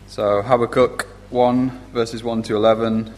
So Habakkuk 1, verses 1 to 11.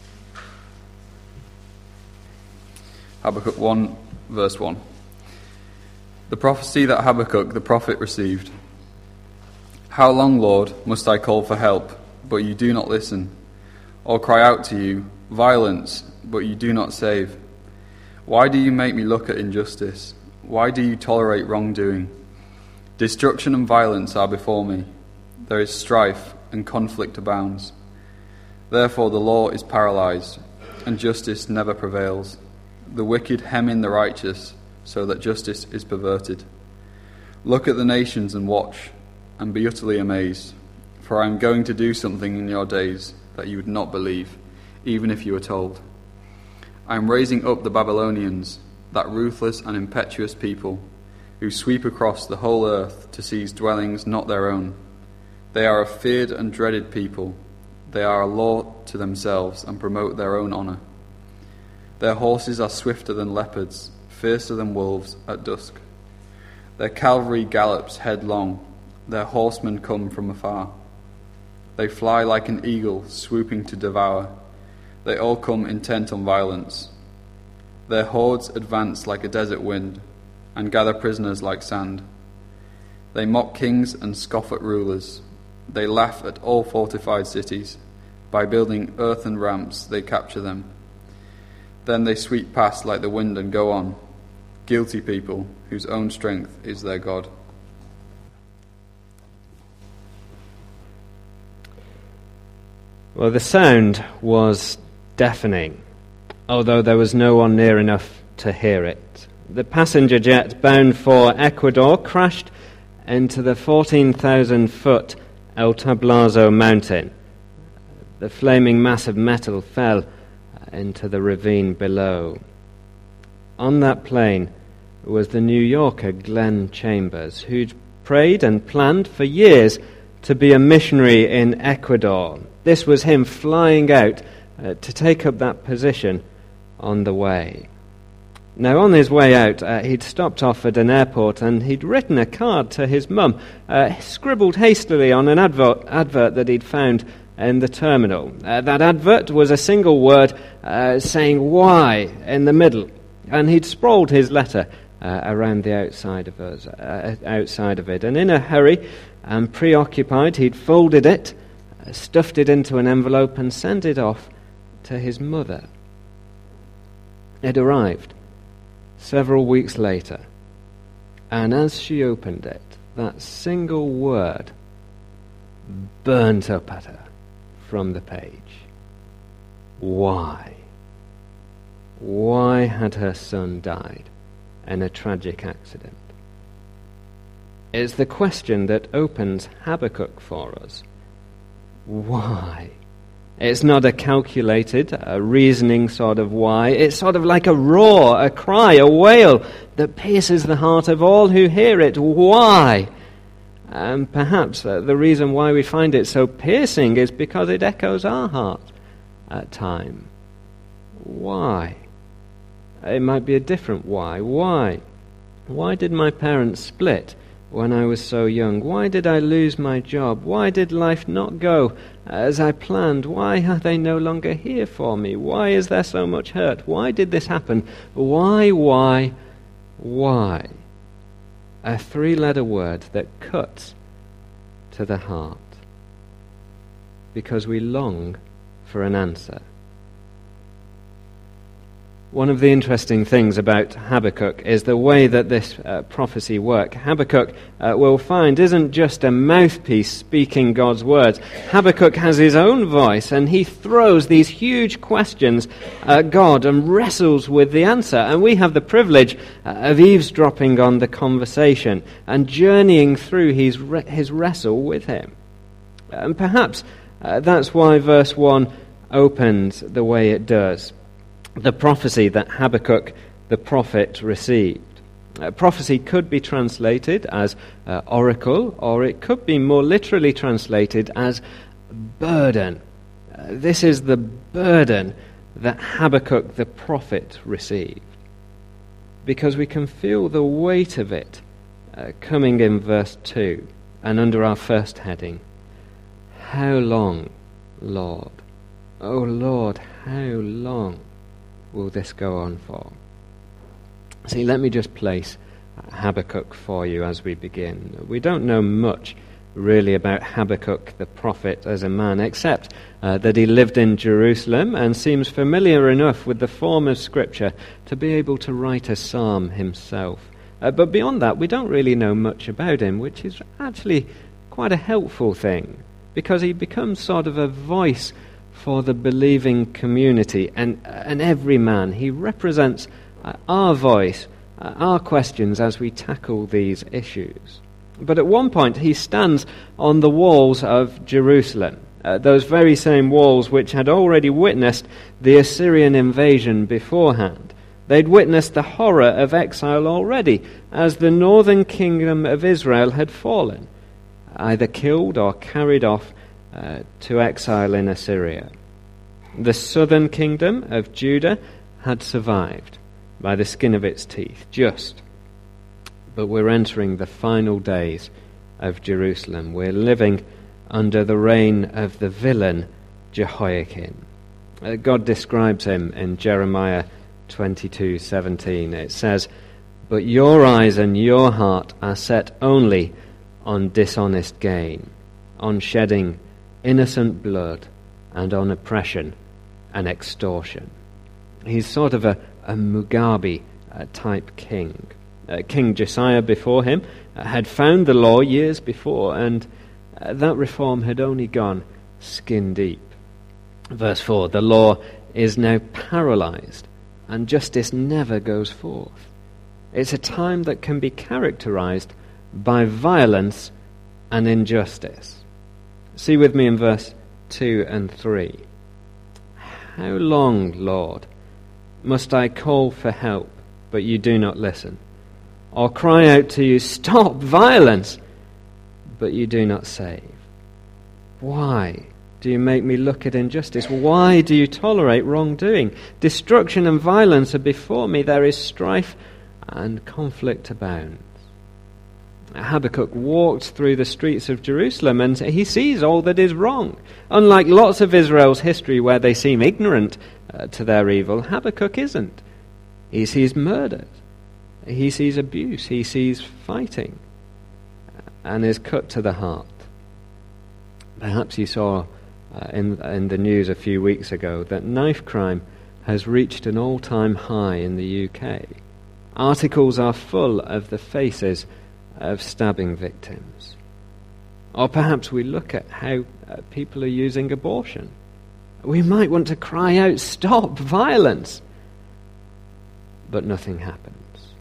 Habakkuk 1, verse 1. The prophecy that Habakkuk the prophet received. How long, Lord, must I call for help, but you do not listen? Or cry out to you, violence, but you do not save? Why do you make me look at injustice? Why do you tolerate wrongdoing? Destruction and violence are before me. There is strife and conflict abounds. Therefore the law is paralyzed, and justice never prevails. The wicked hem in the righteous, so that justice is perverted. Look at the nations and watch, and be utterly amazed. For I am going to do something in your days that you would not believe, even if you were told. I am raising up the Babylonians, that ruthless and impetuous people, who sweep across the whole earth to seize dwellings not their own. They are a feared and dreaded people. They are a law to themselves and promote their own honor. Their horses are swifter than leopards, fiercer than wolves at dusk. Their cavalry gallops headlong. Their horsemen come from afar. They fly like an eagle, swooping to devour. They all come intent on violence. Their hordes advance like a desert wind and gather prisoners like sand. They mock kings and scoff at rulers. They laugh at all fortified cities. By building earthen ramps, they capture them. Then they sweep past like the wind and go on. Guilty people whose own strength is their God. Well, the sound was deafening, although there was no one near enough to hear it. The passenger jet bound for Ecuador crashed into the 14,000-foot El Tablazo mountain. The flaming mass of metal fell into the ravine below. On that plane was the New Yorker Glenn Chambers, who'd prayed and planned for years to be a missionary in Ecuador. This was him flying out to take up that position on the way. Now, on his way out, he'd stopped off at an airport and he'd written a card to his mum, scribbled hastily on an advert that he'd found in the terminal. That advert was a single word saying "why" in the middle, and he'd sprawled his letter around the outside of it. And in a hurry and preoccupied, he'd folded it, stuffed it into an envelope, and sent it off to his mother. It arrived several weeks later, and as she opened it, that single word burnt up at her from the page. Why? Why had her son died in a tragic accident? It's the question that opens Habakkuk for us. Why? It's not a calculated, a reasoning sort of why. It's sort of like a roar, a cry, a wail that pierces the heart of all who hear it. Why? And perhaps the reason why we find it so piercing is because it echoes our heart at times. Why? It might be a different why. Why? Why did my parents split when I was so young? Why did I lose my job? Why did life not go as I planned? Why are they no longer here for me? Why is there so much hurt? Why did this happen? Why? A three-letter word that cuts to the heart. Because we long for an answer. One of the interesting things about Habakkuk is the way that this prophecy works. Habakkuk, we'll find, isn't just a mouthpiece speaking God's words. Habakkuk has his own voice, and he throws these huge questions at God and wrestles with the answer. And we have the privilege of eavesdropping on the conversation and journeying through his wrestle with him. And perhaps that's why verse 1 opens the way it does. The prophecy that Habakkuk the prophet received. Prophecy could be translated as oracle, or it could be more literally translated as burden. This is the burden that Habakkuk the prophet received, because we can feel the weight of it coming in verse 2 and under our first heading, How long, Lord? Oh Lord, how long will this go on for? See, let me just place Habakkuk for you as we begin. We don't know much really about Habakkuk the prophet as a man, except that he lived in Jerusalem and seems familiar enough with the form of Scripture to be able to write a psalm himself. But beyond that, we don't really know much about him, which is actually quite a helpful thing, because he becomes sort of a voice for the believing community and every man. He represents our voice, our questions as we tackle these issues. But at one point he stands on the walls of Jerusalem, those very same walls which had already witnessed the Assyrian invasion beforehand. They'd witnessed the horror of exile already, as the northern kingdom of Israel had fallen, either killed or carried off to exile in Assyria. The southern kingdom of Judah had survived by the skin of its teeth, just. But we're entering the final days of Jerusalem. We're living under the reign of the villain Jehoiakim. God describes him in Jeremiah 22:17. It says, "But your eyes and your heart are set only on dishonest gain, on shedding innocent blood, and on oppression and extortion." He's sort of a Mugabe type king. King Josiah before him had found the law years before, and that reform had only gone skin deep. Verse 4, the law is now paralyzed, and justice never goes forth. It's a time that can be characterized by violence and injustice. See with me in verse 2 and 3. How long, Lord, must I call for help, but you do not listen? Or cry out to you, stop violence, but you do not save? Why do you make me look at injustice? Why do you tolerate wrongdoing? Destruction and violence are before me. There is strife and conflict abounds. Habakkuk walked through the streets of Jerusalem and he sees all that is wrong. Unlike lots of Israel's history where they seem ignorant to their evil, Habakkuk isn't. He sees murder. He sees abuse. He sees fighting and is cut to the heart. Perhaps you saw in the news a few weeks ago that knife crime has reached an all-time high in the UK. Articles are full of the faces of stabbing victims. Or perhaps we look at how people are using abortion. We might want to cry out, stop violence! But nothing happens.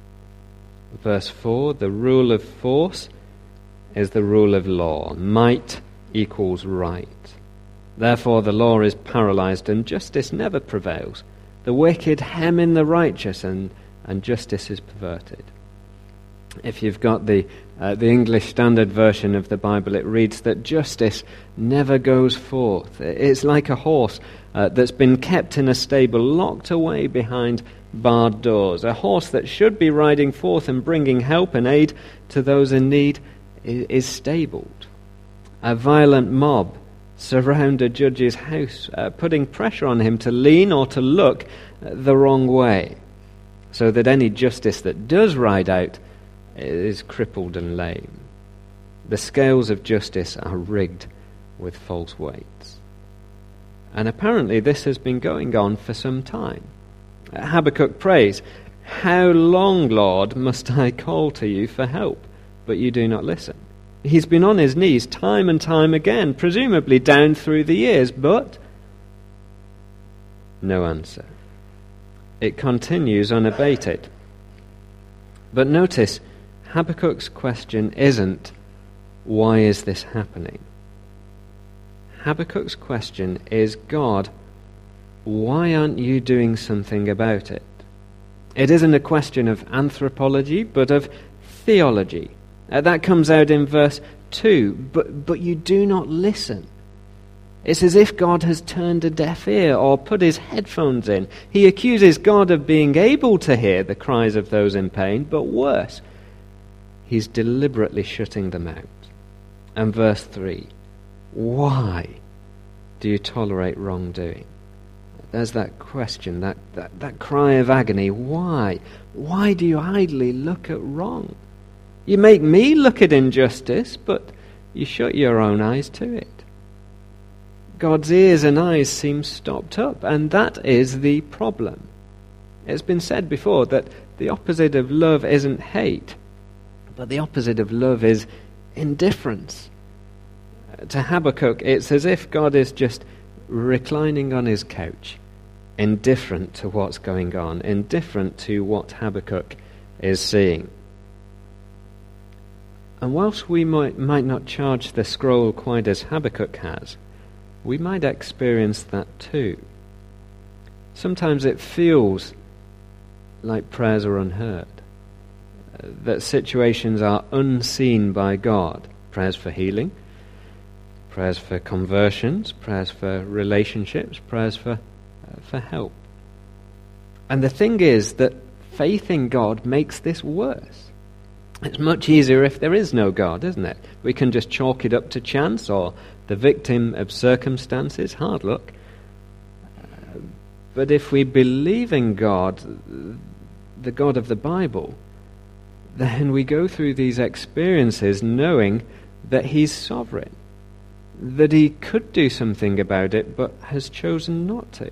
Verse 4, the rule of force is the rule of law. Might equals right. Therefore the law is paralyzed and justice never prevails. The wicked hem in the righteous and justice is perverted. If you've got the English Standard Version of the Bible, it reads that justice never goes forth. It's like a horse that's been kept in a stable, locked away behind barred doors. A horse that should be riding forth and bringing help and aid to those in need is stabled. A violent mob surround a judge's house, putting pressure on him to lean or to look the wrong way, so that any justice that does ride out is crippled and lame. The scales of justice are rigged with false weights. And apparently this has been going on for some time. Habakkuk prays, how long, Lord, must I call to you for help, but you do not listen? He's been on his knees time and time again, presumably down through the years, but no answer. It continues unabated. But notice, Habakkuk's question isn't, why is this happening? Habakkuk's question is, God, why aren't you doing something about it? It isn't a question of anthropology, but of theology. That comes out in verse 2, but you do not listen. It's as if God has turned a deaf ear or put his headphones in. He accuses God of being able to hear the cries of those in pain, but worse, he's deliberately shutting them out. And verse 3, Why do you tolerate wrongdoing? There's that question, that cry of agony. Why? Why do you idly look at wrong? You make me look at injustice, but you shut your own eyes to it. God's ears and eyes seem stopped up, and that is the problem. It's been said before that the opposite of love isn't hate, but the opposite of love is indifference. To Habakkuk, it's as if God is just reclining on his couch, indifferent to what's going on, indifferent to what Habakkuk is seeing. And whilst we might not charge the scroll quite as Habakkuk has, we might experience that too. Sometimes it feels like prayers are unheard, that situations are unseen by God. Prayers for healing, prayers for conversions, prayers for relationships, prayers for help. And the thing is that faith in God makes this worse. It's much easier if there is no God, isn't it? We can just chalk it up to chance or the victim of circumstances. Hard luck. But if we believe in God, the God of the Bible, then we go through these experiences knowing that He's sovereign, that He could do something about it but has chosen not to.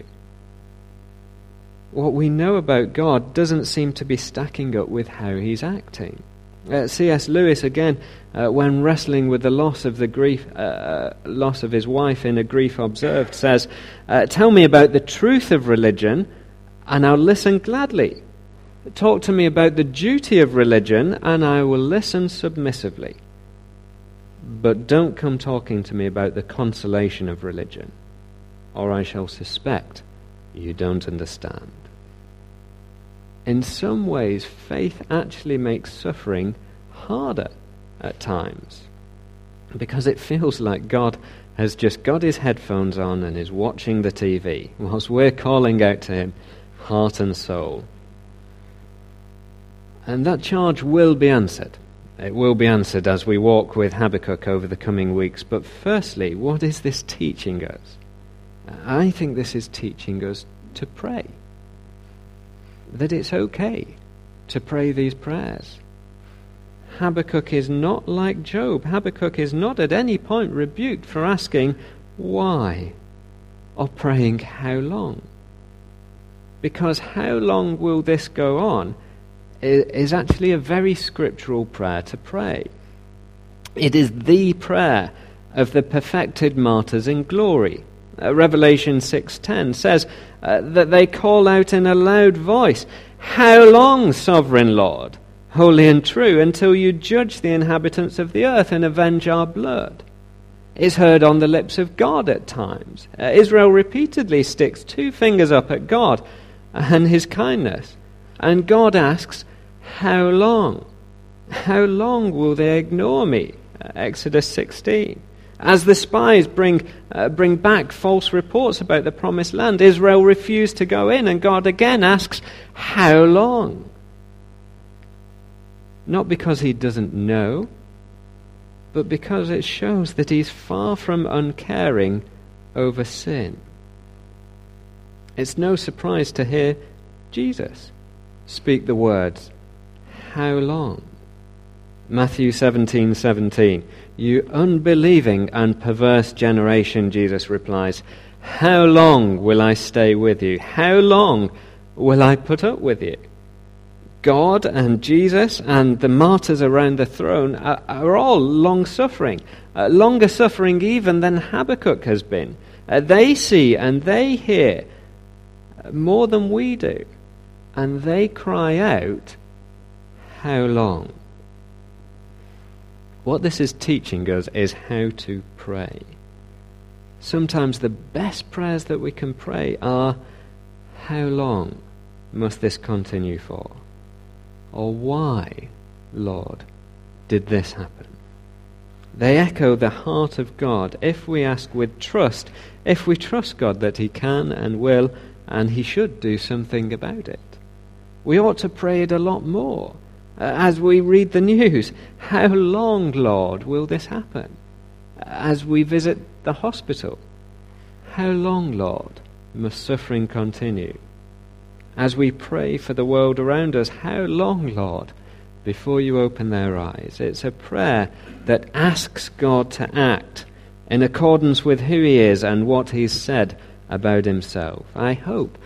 What we know about God doesn't seem to be stacking up with how He's acting. C.S. Lewis, again, when wrestling with the loss of his wife in A Grief Observed, says, "Tell me about the truth of religion, and I'll listen gladly. Talk to me about the duty of religion, and I will listen submissively. But don't come talking to me about the consolation of religion, or I shall suspect you don't understand." In some ways, faith actually makes suffering harder at times, because it feels like God has just got his headphones on and is watching the TV, whilst we're calling out to him, heart and soul. And that charge will be answered. It will be answered as we walk with Habakkuk over the coming weeks. But firstly, what is this teaching us? I think this is teaching us to pray. That it's okay to pray these prayers. Habakkuk is not like Job. Habakkuk is not at any point rebuked for asking why or praying how long. Because how long will this go on is actually a very scriptural prayer to pray. It is the prayer of the perfected martyrs in glory. Revelation 6:10 says that they call out in a loud voice, "How long, sovereign Lord, holy and true, until you judge the inhabitants of the earth and avenge our blood?" It's heard on the lips of God at times. Israel repeatedly sticks two fingers up at God and his kindness. And God asks, how long? How long will they ignore me? Exodus 16. As the spies bring back false reports about the promised land, Israel refused to go in, and God again asks, how long? Not because he doesn't know, but because it shows that he's far from uncaring over sin. It's no surprise to hear Jesus speak the words, how long? Matthew 17:17. "You unbelieving and perverse generation," Jesus replies, "how long will I stay with you? How long will I put up with you?" God and Jesus and the martyrs around the throne are all long-suffering, longer suffering even than Habakkuk has been. They see and they hear more than we do, and they cry out, how long? What this is teaching us is how to pray. Sometimes the best prayers that we can pray are, how long must this continue for? Or why, Lord, did this happen? They echo the heart of God if we ask with trust, if we trust God that he can and will and he should do something about it. We ought to pray it a lot more. As we read the news, how long, Lord, will this happen? as we visit the hospital. How long, Lord, must suffering continue? As we pray for the world around us, how long, Lord, before you open their eyes? It's a prayer that asks God to act in accordance with who he is and what he's said about himself. I hope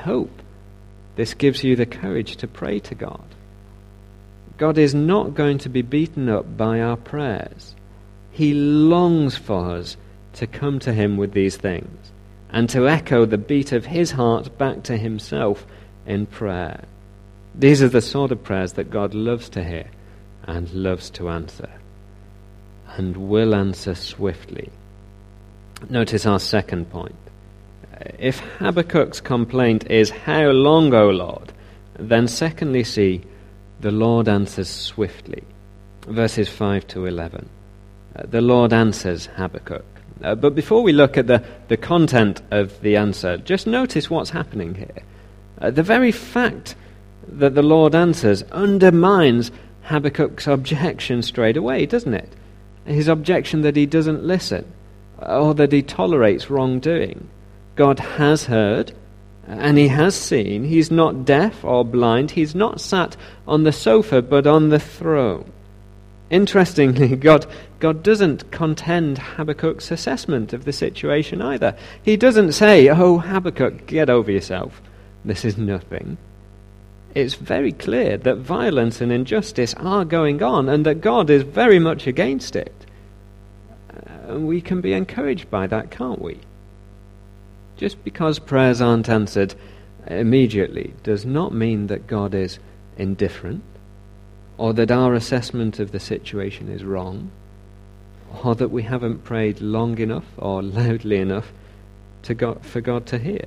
this gives you the courage to pray to God. God is not going to be beaten up by our prayers. He longs for us to come to him with these things and to echo the beat of his heart back to himself in prayer. These are the sort of prayers that God loves to hear and loves to answer, and will answer swiftly. Notice our second point. If Habakkuk's complaint is, "How long, O Lord?" then secondly see, the Lord answers swiftly. Verses 5 to 11. The Lord answers Habakkuk. But before we look at the content of the answer, just notice what's happening here. The very fact that the Lord answers undermines Habakkuk's objection straight away, doesn't it? His objection that he doesn't listen, or that he tolerates wrongdoing. God has heard, and he has seen. He's not deaf or blind. He's not sat on the sofa, but on the throne. Interestingly, God doesn't contend Habakkuk's assessment of the situation either. He doesn't say, "Oh, Habakkuk, get over yourself. This is nothing." It's very clear that violence and injustice are going on and that God is very much against it. And we can be encouraged by that, can't we? Just because prayers aren't answered immediately does not mean that God is indifferent, or that our assessment of the situation is wrong, or that we haven't prayed long enough or loudly enough for God to hear.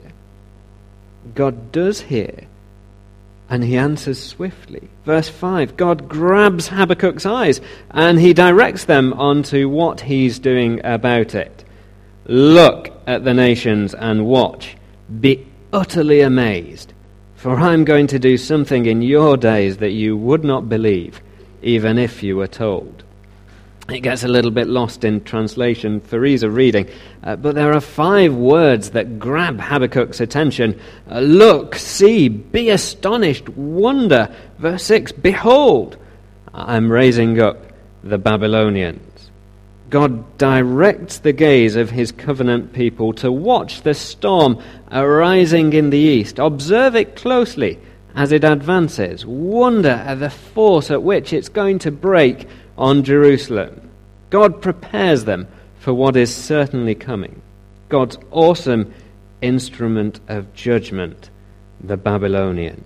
God does hear, and he answers swiftly. Verse 5, God grabs Habakkuk's eyes, and he directs them onto what he's doing about it. Look at the nations and watch. Be utterly amazed, for I'm going to do something in your days that you would not believe, even if you were told. It gets a little bit lost in translation for ease of reading, but there are 5 words that grab Habakkuk's attention. Look, see, be astonished, wonder. Verse 6, behold, I'm raising up the Babylonians. God directs the gaze of his covenant people to watch the storm arising in the east. Observe it closely as it advances. Wonder at the force at which it's going to break on Jerusalem. God prepares them for what is certainly coming. God's awesome instrument of judgment, the Babylonians.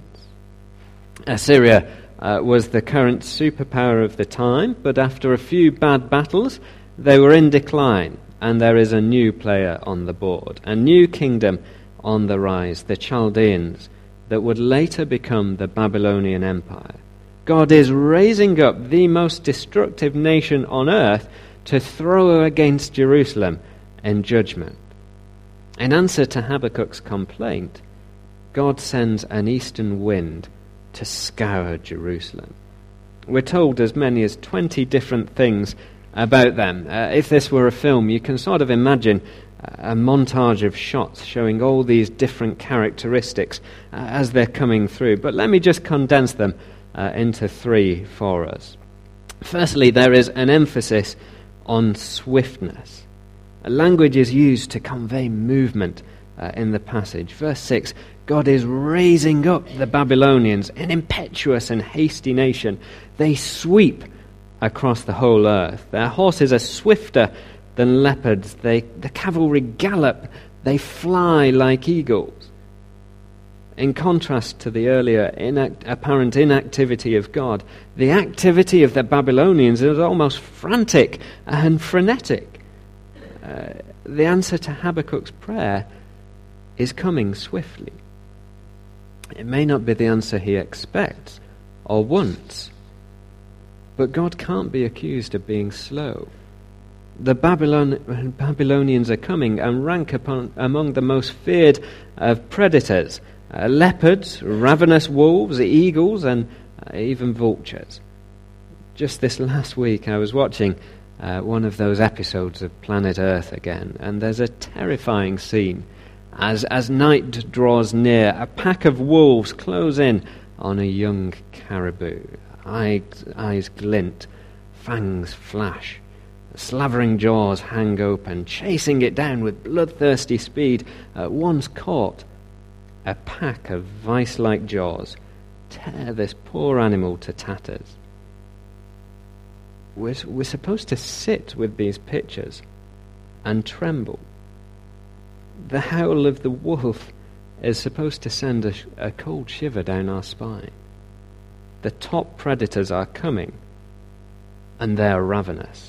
Assyria was the current superpower of the time, but after a few bad battles, they were in decline, and there is a new player on the board, a new kingdom on the rise, the Chaldeans, that would later become the Babylonian Empire. God is raising up the most destructive nation on earth to throw against Jerusalem in judgment. In answer to Habakkuk's complaint, God sends an eastern wind to scour Jerusalem. We're told as many as 20 different things about them. If this were a film, you can sort of imagine a montage of shots showing all these different characteristics as they're coming through. But let me just condense them into 3 for us. Firstly, there is an emphasis on swiftness. Language is used to convey movement in the passage. Verse 6, God is raising up the Babylonians, an impetuous and hasty nation. They sweep across the whole earth. Their horses are swifter than leopards. The cavalry gallop. They fly like eagles. In contrast to the earlier apparent inactivity of God, the activity of the Babylonians is almost frantic and frenetic. The answer to Habakkuk's prayer is coming swiftly. It may not be the answer he expects or wants, but God can't be accused of being slow. The Babylonians are coming and rank among the most feared of predators. Leopards, ravenous wolves, eagles, and even vultures. Just this last week I was watching one of those episodes of Planet Earth again, and there's a terrifying scene. As night draws near, a pack of wolves close in on a young caribou. Eyes glint, fangs flash, slavering jaws hang open, chasing it down with bloodthirsty speed. Once caught, a pack of vice-like jaws tear this poor animal to tatters. We're supposed to sit with these pictures and tremble. The howl of the wolf is supposed to send a cold shiver down our spine. The top predators are coming, and they are ravenous.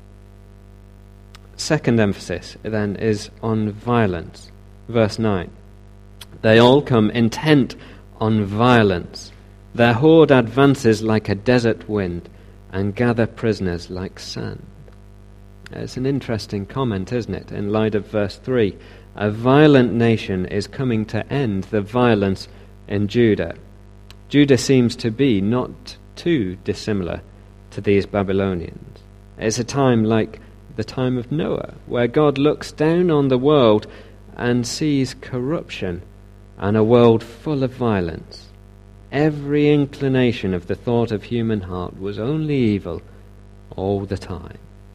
Second emphasis, then, is on violence. Verse 9. They all come intent on violence. Their horde advances like a desert wind and gather prisoners like sand. It's an interesting comment, isn't it, in light of verse 3. A violent nation is coming to end the violence in Judah. Judah seems to be not too dissimilar to these Babylonians. It's a time like the time of Noah, where God looks down on the world and sees corruption and a world full of violence. Every inclination of the thought of human heart was only evil all the time.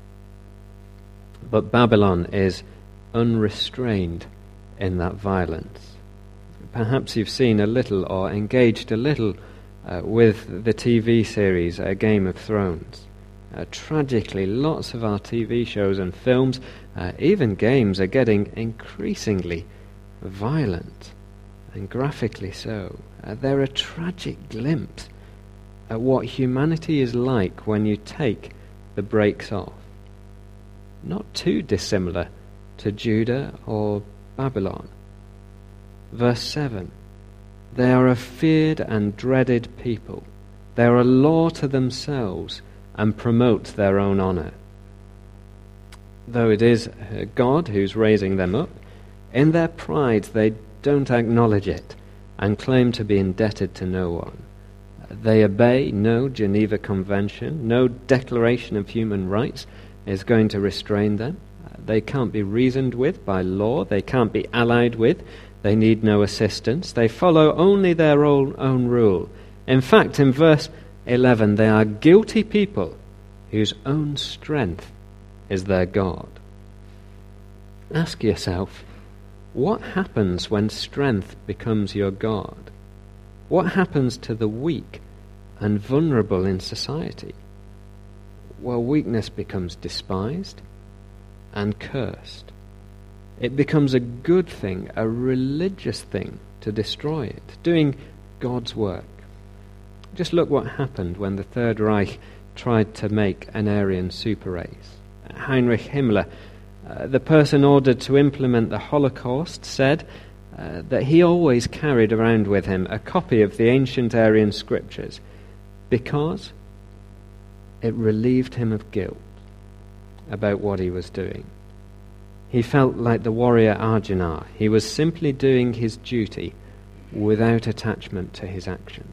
But Babylon is unrestrained in that violence. Perhaps you've seen a little or engaged a little with the TV series Game of Thrones. Tragically, lots of our TV shows and films, even games, are getting increasingly violent, and graphically so. They're a tragic glimpse at what humanity is like when you take the brakes off. Not too dissimilar to Judah or Babylon. Verse 7. They are a feared and dreaded people. They are a law to themselves and promote their own honour. Though it is God who's raising them up, in their pride they don't acknowledge it and claim to be indebted to no one. They obey no Geneva Convention, no Declaration of Human Rights is going to restrain them. They can't be reasoned with by law, they can't be allied with, they need no assistance, they follow only their own rule. In fact, in verse 11, they are guilty people whose own strength is their God. Ask yourself, what happens when strength becomes your God? What happens to the weak and vulnerable in society? Well, weakness becomes despised and cursed. It becomes a good thing, a religious thing, to destroy it, doing God's work. Just look what happened when the Third Reich tried to make an Aryan super race. Heinrich Himmler, the person ordered to implement the Holocaust, said that he always carried around with him a copy of the ancient Aryan scriptures because it relieved him of guilt about what he was doing. He felt like the warrior Arjuna. He was simply doing his duty without attachment to his actions.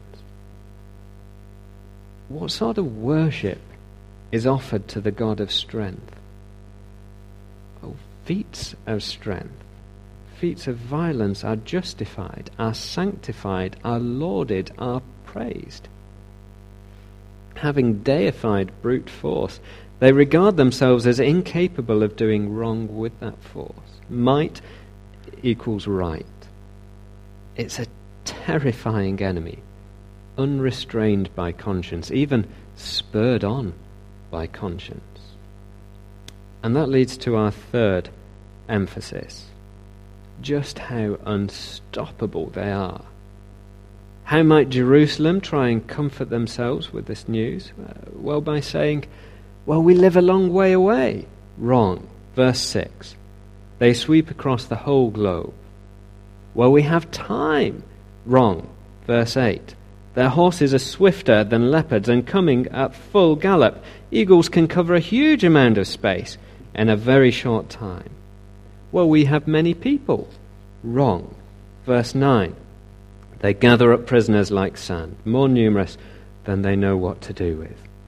What sort of worship is offered to the God of strength? Oh, feats of strength, feats of violence are justified, are sanctified, are lauded, are praised. Having deified brute force, they regard themselves as incapable of doing wrong with that force. Might equals right. It's a terrifying enemy, unrestrained by conscience, even spurred on by conscience. And that leads to our third emphasis, just how unstoppable they are. How might Jerusalem try and comfort themselves with this news? Well, by saying, well, we live a long way away. Wrong. Verse 6. They sweep across the whole globe. Well, we have time. Wrong. Verse 8. Their horses are swifter than leopards and coming at full gallop. Eagles can cover a huge amount of space in a very short time. Well, we have many people. Wrong. Verse 9. They gather up prisoners like sand, more numerous than they know what to do with.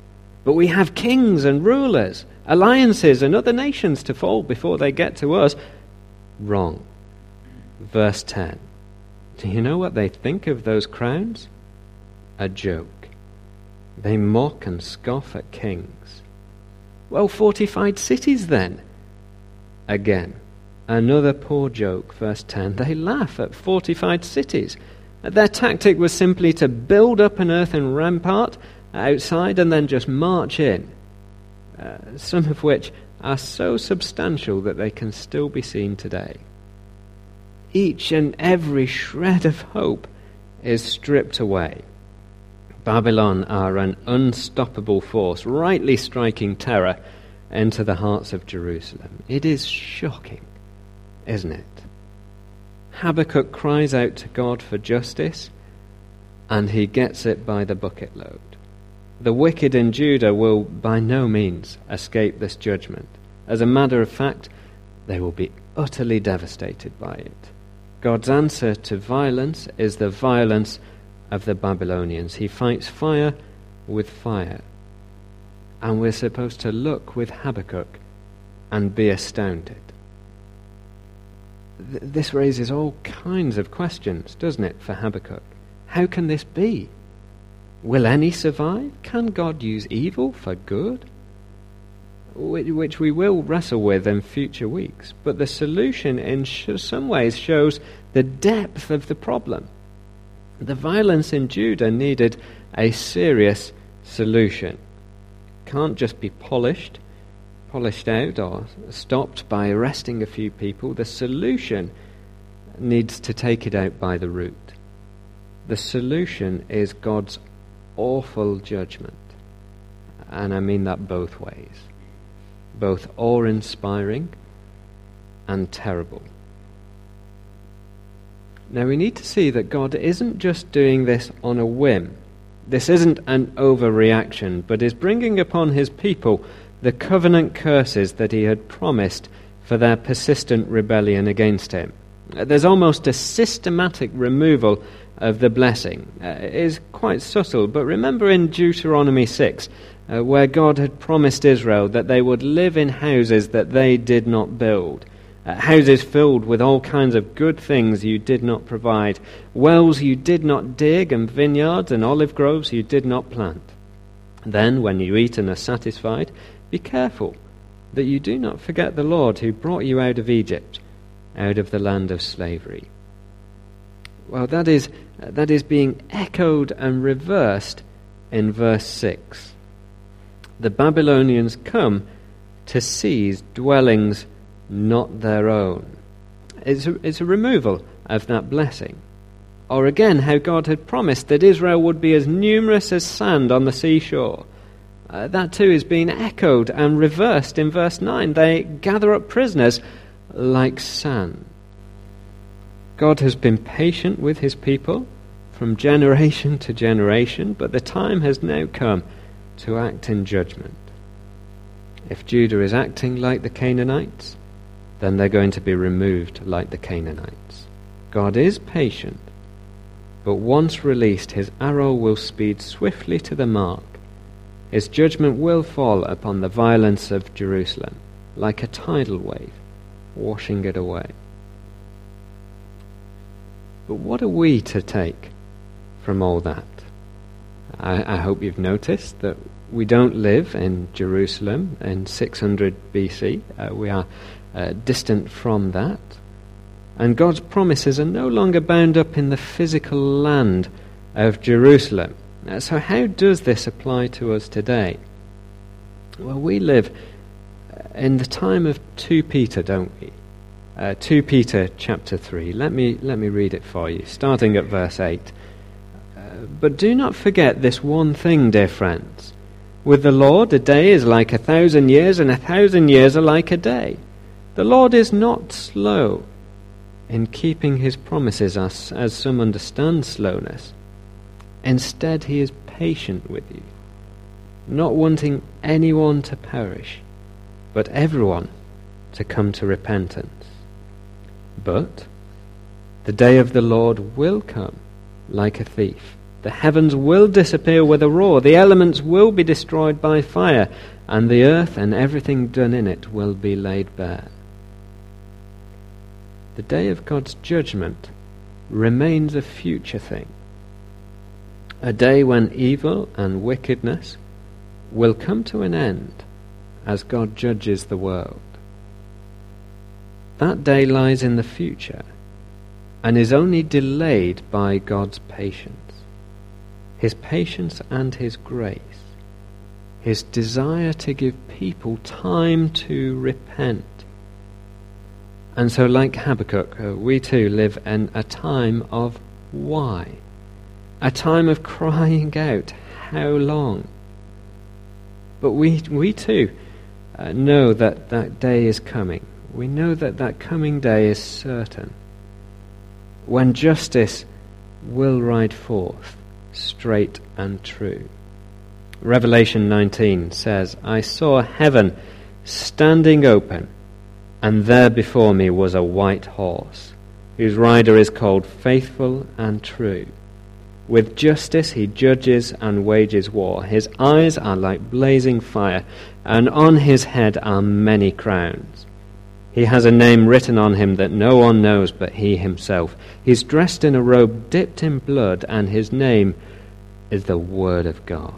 But we have kings and rulers, alliances and other nations to fall before they get to us. Wrong. Verse 10. Do you know what they think of those crowns? A joke. They mock and scoff at kings. Well, fortified cities then. Again, another poor joke, verse 10. They laugh at fortified cities. Their tactic was simply to build up an earthen rampart outside and then just march in, some of which are so substantial that they can still be seen today. Each and every shred of hope is stripped away. Babylon are an unstoppable force, rightly striking terror into the hearts of Jerusalem. It is shocking, isn't it? Habakkuk cries out to God for justice, and he gets it by the bucket load. The wicked in Judah will by no means escape this judgment. As a matter of fact, they will be utterly devastated by it. God's answer to violence is the violence of the Babylonians. He fights fire with fire. And we're supposed to look with Habakkuk and be astounded. This raises all kinds of questions, doesn't it, for Habakkuk? How can this be? Will any survive? Can God use evil for good? Which we will wrestle with in future weeks. But the solution in some ways shows the depth of the problem. The violence in Judah needed a serious solution. It can't just be polished out or stopped by arresting a few people. The solution needs to take it out by the root. The solution is God's awful judgment. And I mean that both ways. Both awe-inspiring and terrible. Now we need to see that God isn't just doing this on a whim. This isn't an overreaction, but is bringing upon his people the covenant curses that he had promised for their persistent rebellion against him. There's almost a systematic removal of the blessing. It is quite subtle, but remember in Deuteronomy 6, where God had promised Israel that they would live in houses that they did not build, houses filled with all kinds of good things you did not provide, wells you did not dig, and vineyards and olive groves you did not plant. Then, when you eat and are satisfied, be careful that you do not forget the Lord who brought you out of Egypt, out of the land of slavery. Well, that is being echoed and reversed in verse 6. The Babylonians come to seize dwellings not their own. It's a removal of that blessing. Or again, how God had promised that Israel would be as numerous as sand on the seashore. That too is being echoed and reversed in verse 9. They gather up prisoners like sand. God has been patient with his people from generation to generation, but the time has now come to act in judgment. If Judah is acting like the Canaanites, then they're going to be removed like the Canaanites. God is patient, but once released, his arrow will speed swiftly to the mark. His judgment will fall upon the violence of Jerusalem, like a tidal wave, washing it away. But what are we to take from all that? I hope you've noticed that we don't live in Jerusalem in 600 BC. We are distant from that. And God's promises are no longer bound up in the physical land of Jerusalem. So how does this apply to us today? Well, we live in the time of 2 Peter, don't we? 2 Peter chapter 3. Let me read it for you, starting at verse 8. But do not forget this one thing, dear friends. With the Lord, a day is like 1,000 years, and 1,000 years are like a day. The Lord is not slow in keeping his promises, as some understand slowness. Instead, he is patient with you, not wanting anyone to perish, but everyone to come to repentance. But the day of the Lord will come like a thief. The heavens will disappear with a roar, the elements will be destroyed by fire, and the earth and everything done in it will be laid bare. The day of God's judgment remains a future thing, a day when evil and wickedness will come to an end as God judges the world. That day lies in the future and is only delayed by God's patience. His patience and his grace, his desire to give people time to repent. And so, like Habakkuk, we too live in a time of why, a time of crying out, how long? But we too know that that day is coming. We know that that coming day is certain, when justice will ride forth, straight and true. Revelation 19 says, I saw heaven standing open, and there before me was a white horse, whose rider is called Faithful and True. With justice he judges and wages war. His eyes are like blazing fire, and on his head are many crowns. He has a name written on him that no one knows but he himself. He's dressed in a robe dipped in blood, and his name is the Word of God.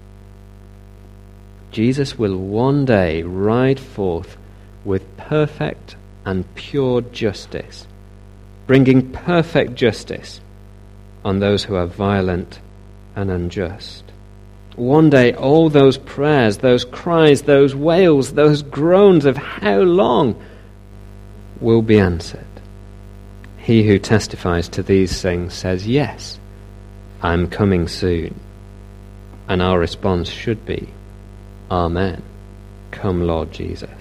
Jesus will one day ride forth with perfect and pure justice, bringing perfect justice on those who are violent and unjust. One day all those prayers, those cries, those wails, those groans of how long will be answered. He who testifies to these things says, yes, I'm coming soon. And our response should be, Amen. Come, Lord Jesus.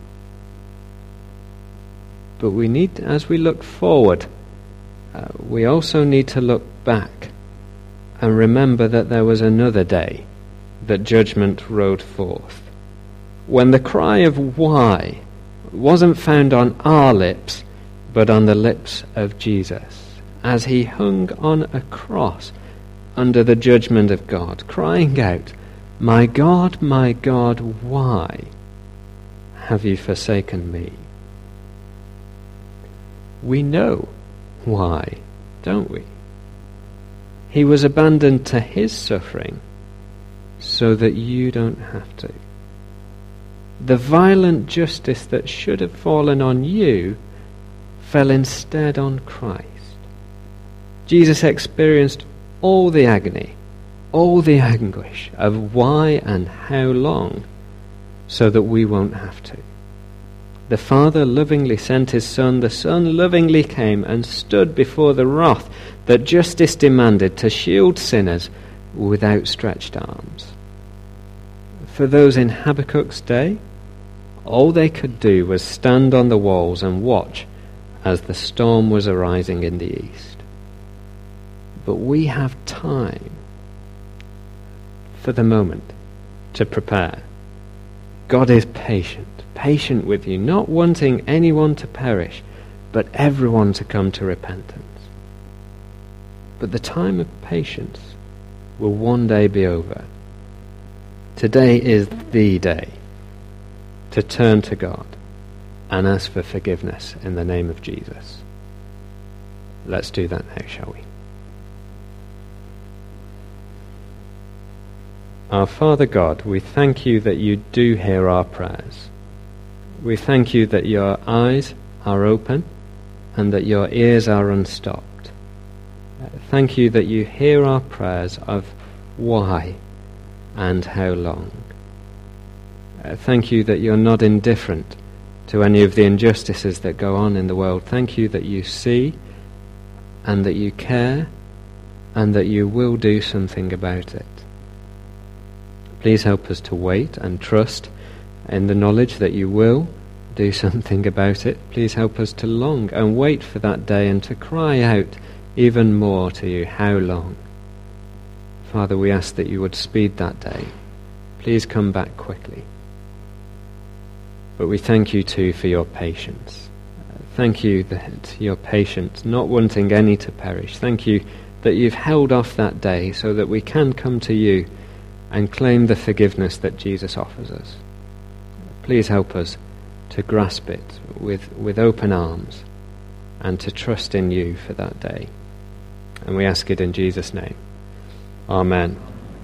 But we need, as we look forward, we also need to look back and remember that there was another day that judgment rode forth, when the cry of why wasn't found on our lips, but on the lips of Jesus, as he hung on a cross under the judgment of God, crying out, my God, why have you forsaken me? We know why, don't we? He was abandoned to his suffering so that you don't have to. The violent justice that should have fallen on you fell instead on Christ. Jesus experienced all the agony, all the anguish of why and how long, so that we won't have to. The Father lovingly sent his Son, the Son lovingly came and stood before the wrath that justice demanded to shield sinners with outstretched arms. For those in Habakkuk's day, all they could do was stand on the walls and watch as the storm was arising in the east. But we have time for the moment to prepare. God is patient with you, not wanting anyone to perish, but everyone to come to repentance. But the time of patience will one day be over. Today is the day to turn to God and ask for forgiveness in the name of Jesus. Let's do that now, shall we? Our Father God, we thank you that you do hear our prayers. We thank you that your eyes are open and that your ears are unstopped. Thank you that you hear our prayers of why and how long. Thank you that you're not indifferent to any of the injustices that go on in the world. Thank you that you see and that you care and that you will do something about it. Please help us to wait and trust in the knowledge that you will do something about it. Please help us to long and wait for that day and to cry out even more to you, how long? Father, we ask that you would speed that day. Please come back quickly. But we thank you too for your patience. Thank you that your patience, not wanting any to perish. Thank you that you've held off that day so that we can come to you and claim the forgiveness that Jesus offers us. Please help us to grasp it with open arms and to trust in you for that day. And we ask it in Jesus' name. Amen.